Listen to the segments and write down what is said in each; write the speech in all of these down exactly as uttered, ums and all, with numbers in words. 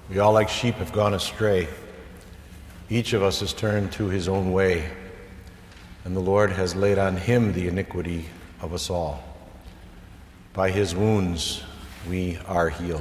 We all, like sheep, have gone astray. Each of us has turned to his own way, and the Lord has laid on him the iniquity of us all. By his wounds we are healed.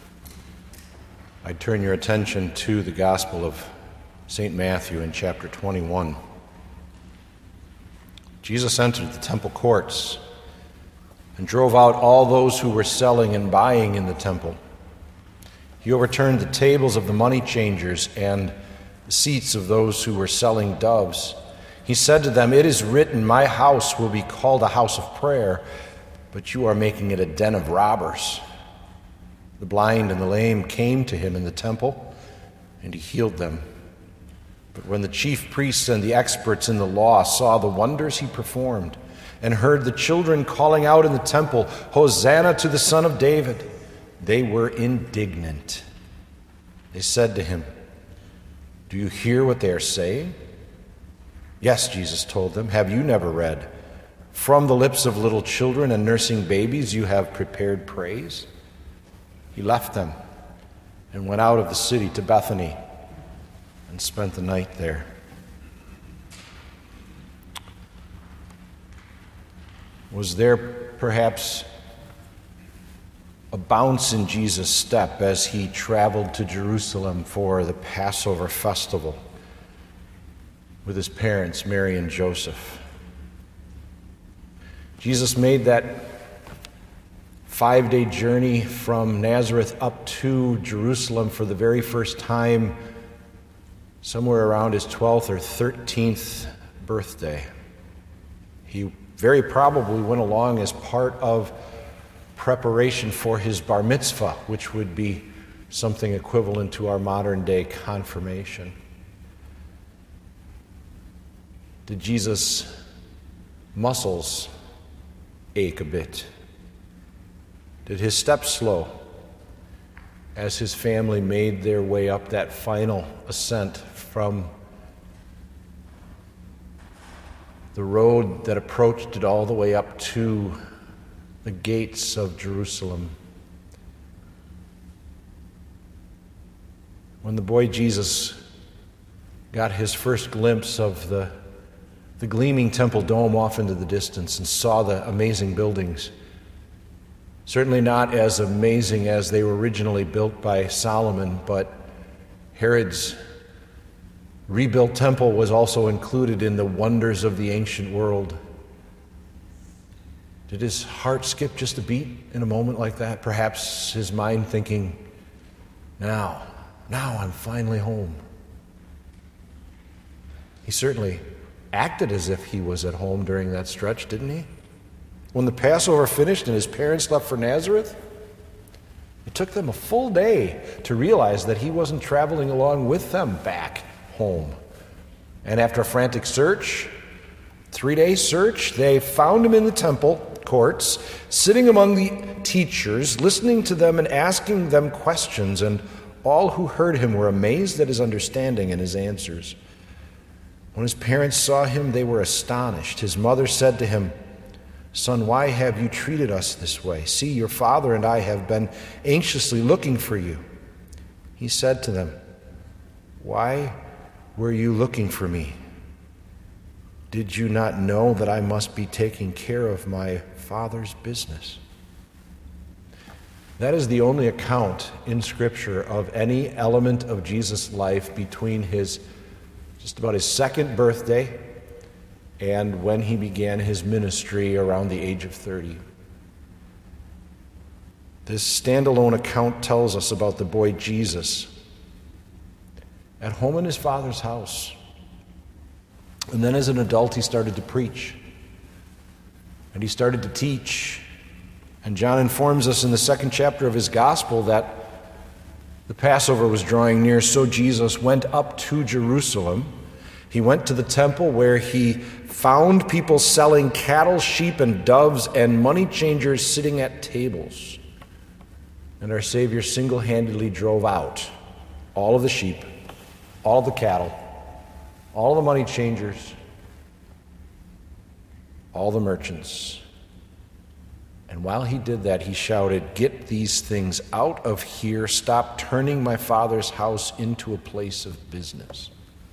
I turn your attention to the Gospel of Saint Matthew in chapter twenty-one. Jesus entered the temple courts and drove out all those who were selling and buying in the temple. He overturned the tables of the money changers and the seats of those who were selling doves. He said to them, "It is written, my house will be called a house of prayer, but you are making it a den of robbers." The blind and the lame came to him in the temple, and he healed them. But when the chief priests and the experts in the law saw the wonders he performed and heard the children calling out in the temple, "Hosanna to the Son of David," they were indignant. They said to him, "Do you hear what they are saying?" "Yes," Jesus told them. "Have you never read, 'From the lips of little children and nursing babies you have prepared praise'?" He left them and went out of the city to Bethany and spent the night there. Was there perhaps a bounce in Jesus' step as he traveled to Jerusalem for the Passover festival with his parents, Mary and Joseph? Jesus made that five-day journey from Nazareth up to Jerusalem for the very first time somewhere around his twelfth or thirteenth birthday. He very probably went along as part of preparation for his bar mitzvah, which would be something equivalent to our modern-day confirmation. Did Jesus' muscles ache a bit? Did his steps slow as his family made their way up that final ascent from the road that approached it all the way up to the gates of Jerusalem? When the boy Jesus got his first glimpse of the, the gleaming temple dome off into the distance and saw the amazing buildings, certainly not as amazing as they were originally built by Solomon, but Herod's rebuilt temple was also included in the wonders of the ancient world. Did his heart skip just a beat in a moment like that? Perhaps his mind thinking, now, now I'm finally home. He certainly acted as if he was at home during that stretch, didn't he? When the Passover finished and his parents left for Nazareth, it took them a full day to realize that he wasn't traveling along with them back home. And after a frantic search, three-day search, they found him in the temple courts, sitting among the teachers, listening to them and asking them questions, and all who heard him were amazed at his understanding and his answers. When his parents saw him, they were astonished. His mother said to him, "Son, why have you treated us this way? See, your father and I have been anxiously looking for you." He said to them, "Why were you looking for me? Did you not know that I must be taking care of my Father's business?" That is the only account in Scripture of any element of Jesus' life between his just about his second birthday and when he began his ministry around the age of thirty. This standalone account tells us about the boy Jesus at home in his father's house. And then as an adult, he started to preach. And he started to teach. And John informs us in the second chapter of his gospel that the Passover was drawing near, so Jesus went up to Jerusalem. He went to the temple where he found people selling cattle, sheep, and doves, and money changers sitting at tables. And our Savior single-handedly drove out all of the sheep, all of the cattle, all of the money changers, all the merchants, And while he did that, he shouted, "Get these things out of here. Stop turning my Father's house into a place of business."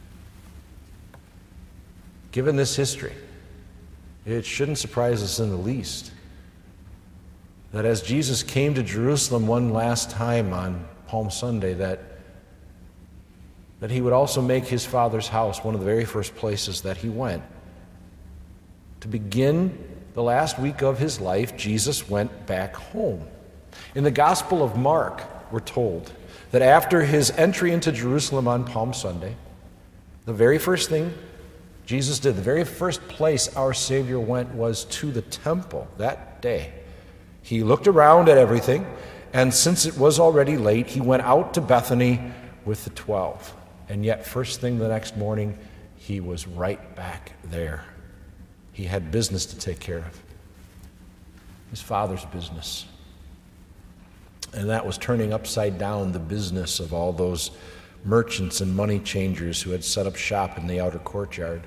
Given this history, it shouldn't surprise us in the least that as Jesus came to Jerusalem one last time on Palm Sunday, that, that he would also make his Father's house one of the very first places that he went. To begin the last week of his life, Jesus went back home. In the Gospel of Mark, we're told that after his entry into Jerusalem on Palm Sunday, the very first thing Jesus did, the very first place our Savior went was to the temple that day. He looked around at everything, and since it was already late, he went out to Bethany with the twelve. And yet, first thing the next morning, he was right back there. He had business to take care of. His Father's business. And that was turning upside down the business of all those merchants and money changers who had set up shop in the outer courtyard.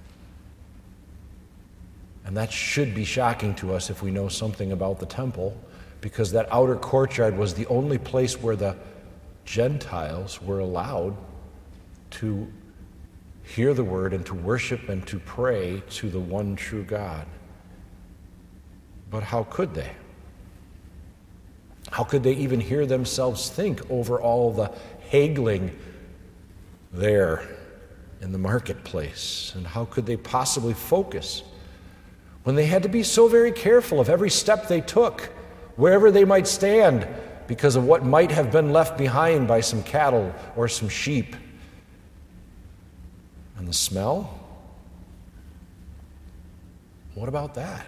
And that should be shocking to us if we know something about the temple, because that outer courtyard was the only place where the Gentiles were allowed to hear the word and to worship and to pray to the one true God. But how could they? How could they even hear themselves think over all the haggling there in the marketplace? And how could they possibly focus when they had to be so very careful of every step they took, wherever they might stand, because of what might have been left behind by some cattle or some sheep? And the smell? What about that?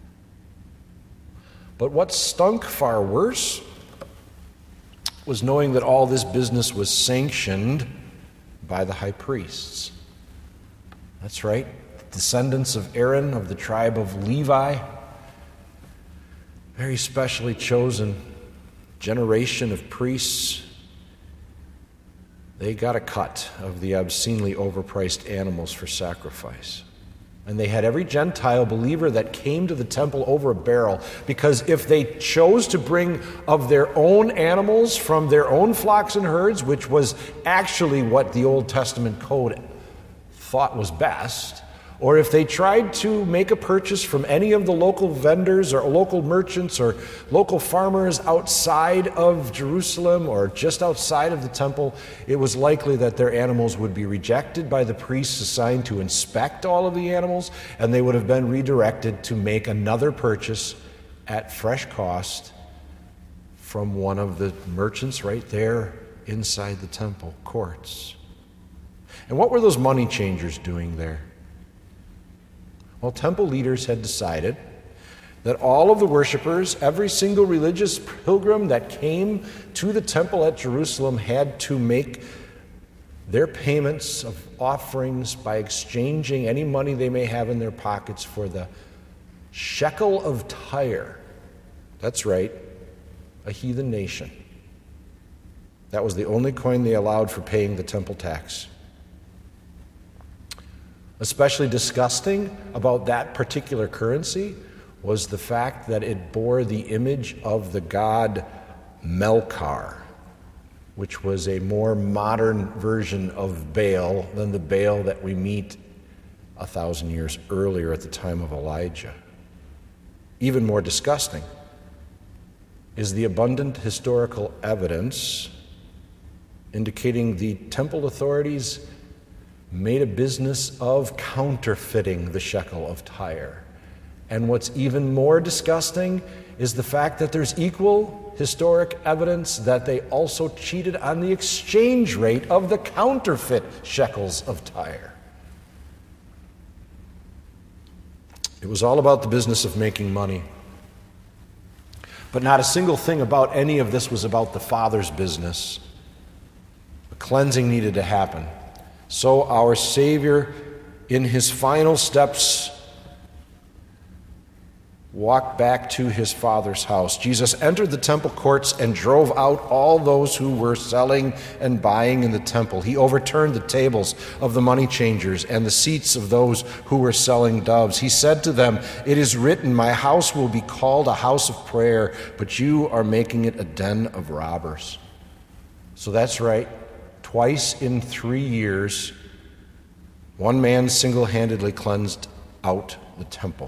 But what stunk far worse was knowing that all this business was sanctioned by the high priests. That's right, descendants of Aaron of the tribe of Levi, very specially chosen generation of priests. They got a cut of the obscenely overpriced animals for sacrifice. And they had every Gentile believer that came to the temple over a barrel, because if they chose to bring of their own animals from their own flocks and herds, which was actually what the Old Testament code thought was best, or if they tried to make a purchase from any of the local vendors or local merchants or local farmers outside of Jerusalem or just outside of the temple, it was likely that their animals would be rejected by the priests assigned to inspect all of the animals, and they would have been redirected to make another purchase at fresh cost from one of the merchants right there inside the temple courts. And what were those money changers doing there? Well, temple leaders had decided that all of the worshipers, every single religious pilgrim that came to the temple at Jerusalem, had to make their payments of offerings by exchanging any money they may have in their pockets for the shekel of Tyre. That's right, a heathen nation. That was the only coin they allowed for paying the temple tax. Especially disgusting about that particular currency was the fact that it bore the image of the god Melkar, which was a more modern version of Baal than the Baal that we meet a thousand years earlier at the time of Elijah. Even more disgusting is the abundant historical evidence indicating the temple authorities made a business of counterfeiting the shekel of Tyre. And what's even more disgusting is the fact that there's equal historic evidence that they also cheated on the exchange rate of the counterfeit shekels of Tyre. It was all about the business of making money. But not a single thing about any of this was about the Father's business. A cleansing needed to happen. So our Savior, in his final steps walked back to his Father's house. Jesus entered the temple courts and drove out all those who were selling and buying in the temple. He overturned the tables of the money changers and the seats of those who were selling doves. He said to them, "It is written, my house will be called a house of prayer, but you are making it a den of robbers." So that's right. Twice in three years, one man single-handedly cleansed out the temple.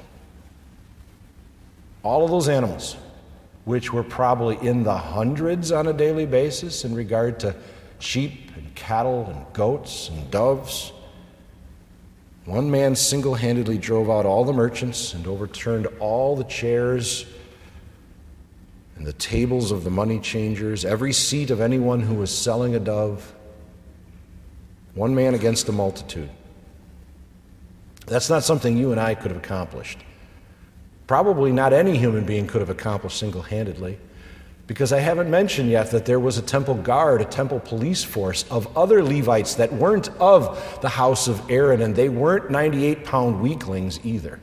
All of those animals, which were probably in the hundreds on a daily basis in regard to sheep and cattle and goats and doves, one man single-handedly drove out all the merchants and overturned all the chairs and the tables of the money changers, every seat of anyone who was selling a dove. One man against a multitude. That's not something you and I could have accomplished. Probably not any human being could have accomplished single-handedly, because I haven't mentioned yet that there was a temple guard, a temple police force of other Levites that weren't of the house of Aaron, and they weren't ninety-eight pound weaklings either.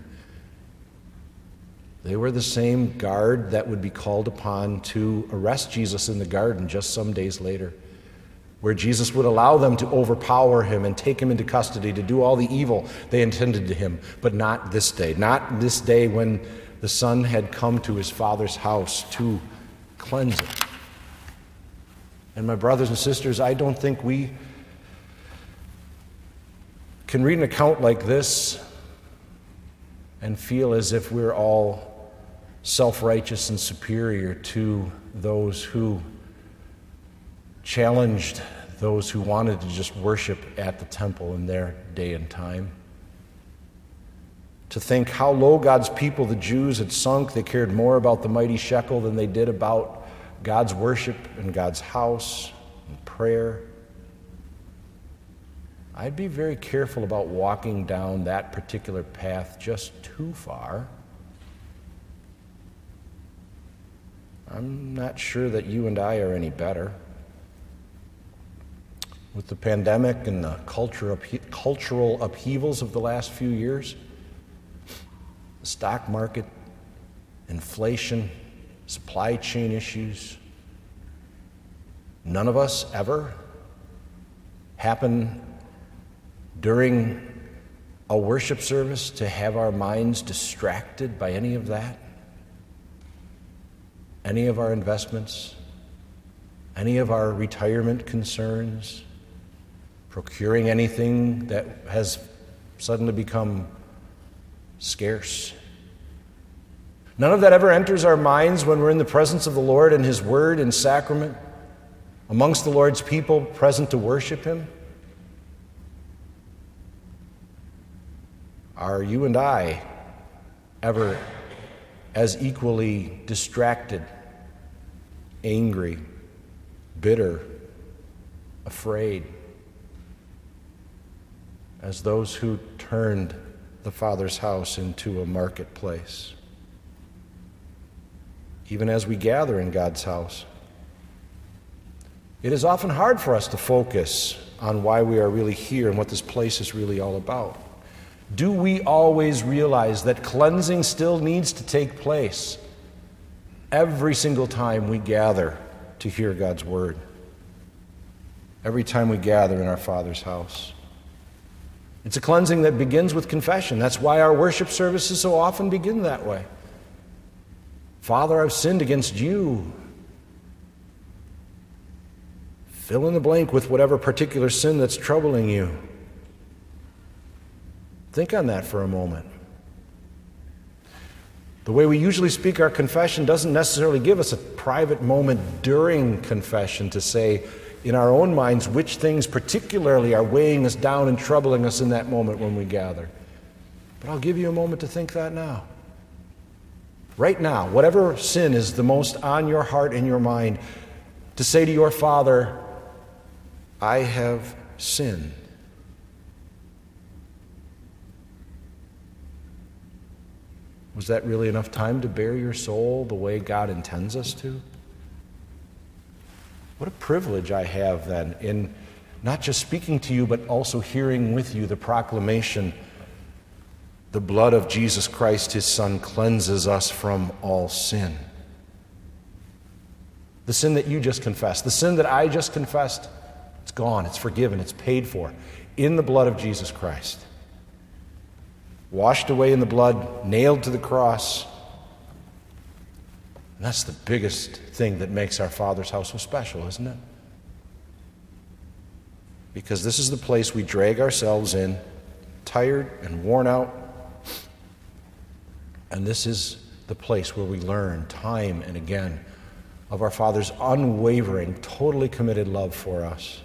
They were the same guard that would be called upon to arrest Jesus in the garden just some days later, where Jesus would allow them to overpower him and take him into custody to do all the evil they intended to him, but not this day. Not this day when the Son had come to his Father's house to cleanse it. And my brothers and sisters, I don't think we can read an account like this and feel as if we're all self-righteous and superior to those who challenged those who wanted to just worship at the temple in their day and time. To think how low God's people, the Jews, had sunk. They cared more about the mighty shekel than they did about God's worship and God's house and prayer. I'd be very careful about walking down that particular path just too far. I'm not sure that you and I are any better. With the pandemic and the culture uphe- cultural upheavals of the last few years, the stock market, inflation, supply chain issues, none of us ever happen during a worship service to have our minds distracted by any of that, any of our investments, any of our retirement concerns, procuring anything that has suddenly become scarce. None of that ever enters our minds when we're in the presence of the Lord and His Word and sacrament, amongst the Lord's people present to worship Him. Are you and I ever as equally distracted, angry, bitter, afraid as those who turned the Father's house into a marketplace? Even as we gather in God's house, it is often hard for us to focus on why we are really here and what this place is really all about. Do we always realize that cleansing still needs to take place every single time we gather to hear God's word? Every time we gather in our Father's house. It's a cleansing that begins with confession. That's why our worship services so often begin that way. Father, I've sinned against you. Fill in the blank with whatever particular sin that's troubling you. Think on that for a moment. The way we usually speak our confession doesn't necessarily give us a private moment during confession to say in our own minds which things particularly are weighing us down and troubling us in that moment when we gather. But I'll give you a moment to think that now. Right now, whatever sin is the most on your heart and your mind, to say to your Father, I have sinned. Was that really enough time to bare your soul the way God intends us to? What a privilege I have then in not just speaking to you, but also hearing with you the proclamation The blood of Jesus Christ, his Son, cleanses us from all sin. The sin that you just confessed, the sin that I just confessed, it's gone, it's forgiven, it's paid for in the blood of Jesus Christ. Washed away in the blood, nailed to the cross. And that's the biggest thing that makes our Father's house so special, isn't it? Because this is the place we drag ourselves in, tired and worn out. And this is the place where we learn time and again of our Father's unwavering, totally committed love for us.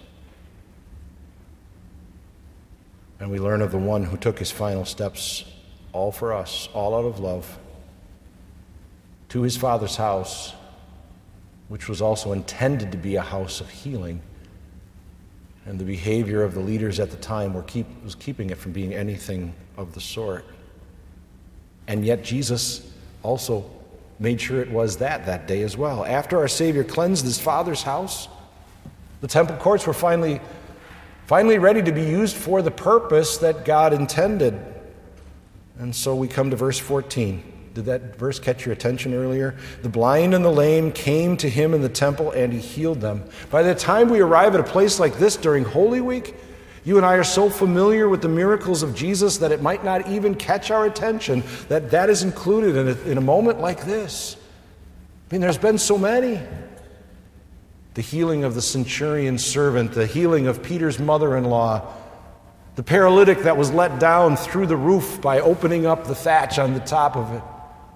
And we learn of the one who took his final steps all for us, all out of love, to his Father's house, which was also intended to be a house of healing. And the behavior of the leaders at the time were keep, was keeping it from being anything of the sort. And yet Jesus also made sure it was that that day as well. After our Savior cleansed his Father's house, the temple courts were finally, finally ready to be used for the purpose that God intended. And so we come to verse fourteen. Did that verse catch your attention earlier? The blind and the lame came to him in the temple, and he healed them. By the time we arrive at a place like this during Holy Week, you and I are so familiar with the miracles of Jesus that it might not even catch our attention that that is included in a, in a moment like this. I mean, there's been so many. The healing of the centurion's servant, the healing of Peter's mother-in-law, the paralytic that was let down through the roof by opening up the thatch on the top of it,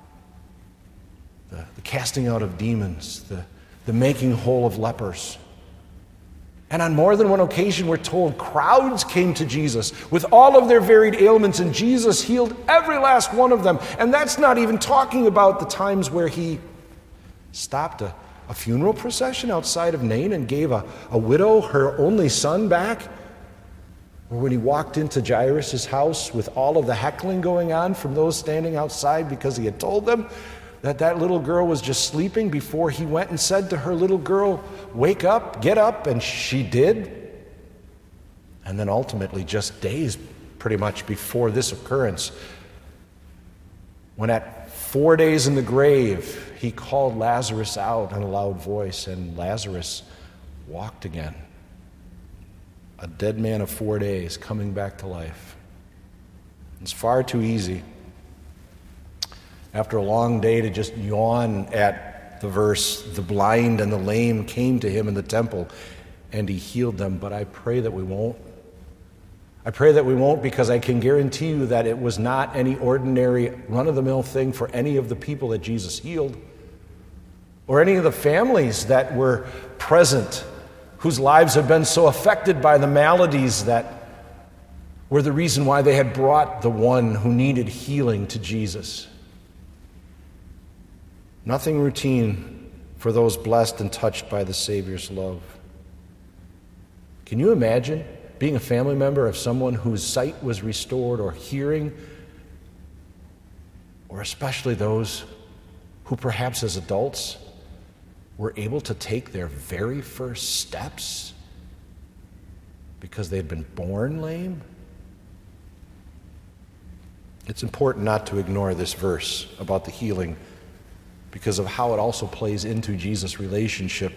the, the casting out of demons, the, the making whole of lepers. And on more than one occasion, we're told crowds came to Jesus with all of their varied ailments, and Jesus healed every last one of them. And that's not even talking about the times where he stopped a, a funeral procession outside of Nain and gave a, a widow her only son back, or when he walked into Jairus' house with all of the heckling going on from those standing outside because he had told them that that little girl was just sleeping before he went and said to her little girl, "Wake up, get up," and she did. And then ultimately, just days pretty much before this occurrence, when at four days in the grave, he called Lazarus out in a loud voice, and Lazarus walked again. A dead man of four days coming back to life. It's far too easy after a long day to just yawn at the verse, the blind and the lame came to him in the temple, and he healed them. But I pray that we won't. I pray that we won't, because I can guarantee you that it was not any ordinary run-of-the-mill thing for any of the people that Jesus healed, or any of the families that were present, whose lives had been so affected by the maladies that were the reason why they had brought the one who needed healing to Jesus. Nothing routine for those blessed and touched by the Savior's love. Can you imagine being a family member of someone whose sight was restored, or hearing, or especially those who perhaps as adults were able to take their very first steps because they had been born lame? It's important not to ignore this verse about the healing, because of how it also plays into Jesus' relationship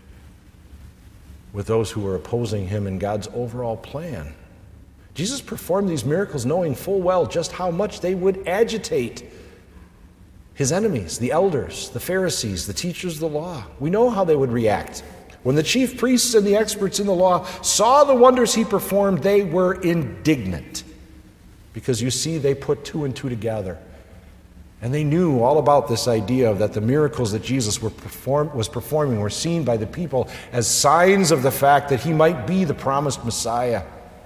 with those who are opposing him in God's overall plan. Jesus performed these miracles knowing full well just how much they would agitate his enemies, the elders, the Pharisees, the teachers of the law. We know how they would react. When the chief priests and the experts in the law saw the wonders he performed, they were indignant, because you see, they put two and two together. And they knew all about this idea of that the miracles that Jesus were perform, was performing were seen by the people as signs of the fact that he might be the promised Messiah.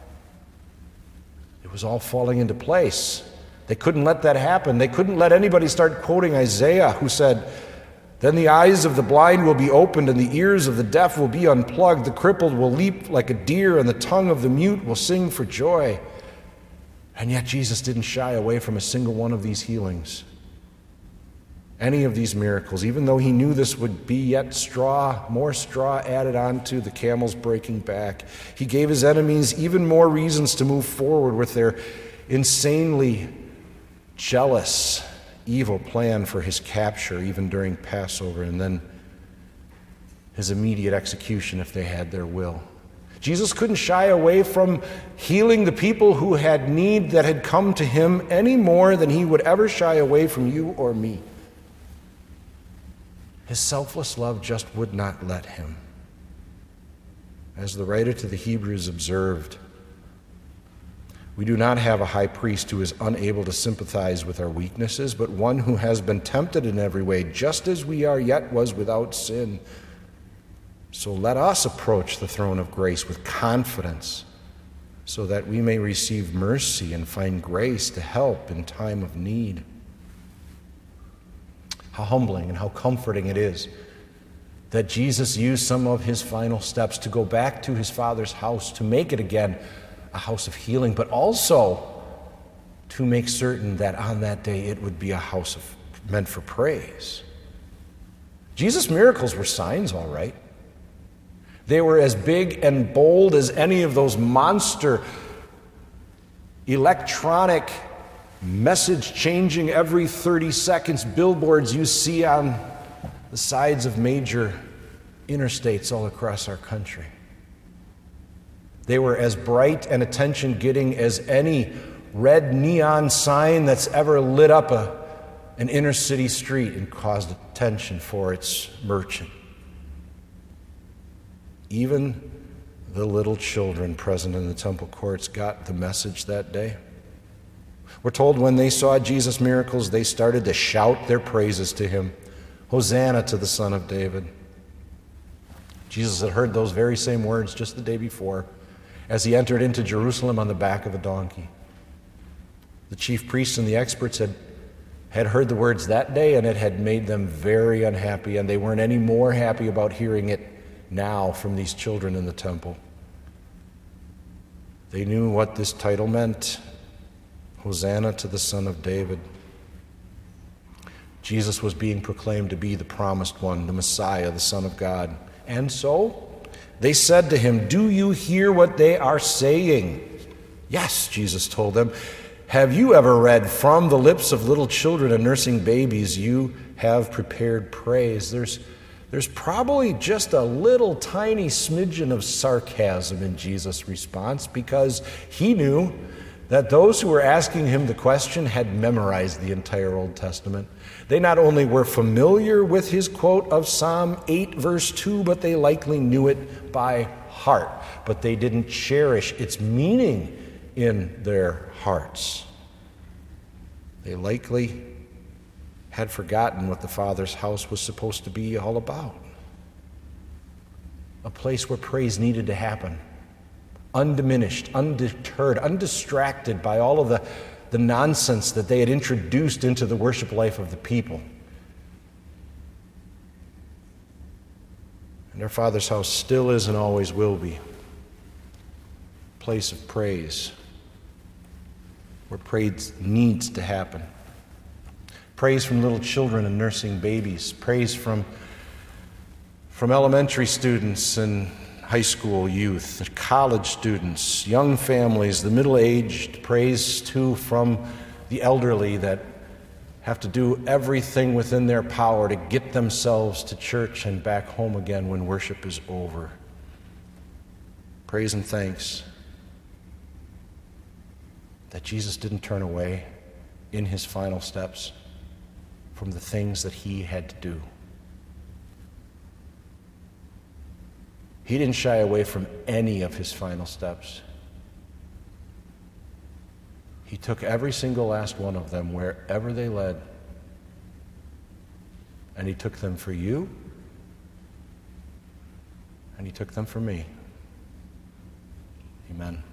It was all falling into place. They couldn't let that happen. They couldn't let anybody start quoting Isaiah, who said, "Then the eyes of the blind will be opened, and the ears of the deaf will be unplugged. The crippled will leap like a deer, and the tongue of the mute will sing for joy." And yet Jesus didn't shy away from a single one of these healings, any of these miracles, even though he knew this would be yet straw, more straw added on to the camel's breaking back. He gave his enemies even more reasons to move forward with their insanely jealous, evil plan for his capture, even during Passover, and then his immediate execution if they had their will. Jesus couldn't shy away from healing the people who had need that had come to him any more than he would ever shy away from you or me. His selfless love just would not let him. As the writer to the Hebrews observed, we do not have a high priest who is unable to sympathize with our weaknesses, but one who has been tempted in every way, just as we are, yet was without sin. So let us approach the throne of grace with confidence, so that we may receive mercy and find grace to help in time of need. How humbling and how comforting it is that Jesus used some of his final steps to go back to his Father's house, to make it again a house of healing, but also to make certain that on that day it would be a house of, meant for praise. Jesus' miracles were signs, all right. They were as big and bold as any of those monster electronic message-changing every thirty seconds billboards you see on the sides of major interstates all across our country. They were as bright and attention-getting as any red neon sign that's ever lit up a, an inner-city street and caused attention for its merchant. Even the little children present in the temple courts got the message that day. We're told when they saw Jesus' miracles, they started to shout their praises to him. Hosanna to the Son of David. Jesus had heard those very same words just the day before as he entered into Jerusalem on the back of a donkey. The chief priests and the experts had, had heard the words that day, and it had made them very unhappy, and they weren't any more happy about hearing it now from these children in the temple. They knew what this title meant. Hosanna to the Son of David. Jesus was being proclaimed to be the promised one, the Messiah, the Son of God. And so they said to him, "Do you hear what they are saying?" "Yes," Jesus told them. "Have you ever read, from the lips of little children and nursing babies, you have prepared praise?" There's There's probably just a little tiny smidgen of sarcasm in Jesus' response, because he knew that those who were asking him the question had memorized the entire Old Testament. They not only were familiar with his quote of Psalm eight, verse two, but they likely knew it by heart. But they didn't cherish its meaning in their hearts. They likely had forgotten what the Father's house was supposed to be all about. A place where praise needed to happen, undiminished, undeterred, undistracted by all of the, the nonsense that they had introduced into the worship life of the people. And their Father's house still is and always will be a place of praise, where praise needs to happen. Praise from little children and nursing babies. Praise from, from elementary students and high school youth, college students, young families, the middle-aged. Praise, too, from the elderly that have to do everything within their power to get themselves to church and back home again when worship is over. Praise and thanks that Jesus didn't turn away in his final steps from the things that he had to do. He didn't shy away from any of his final steps. He took every single last one of them wherever they led, and he took them for you, and he took them for me. Amen.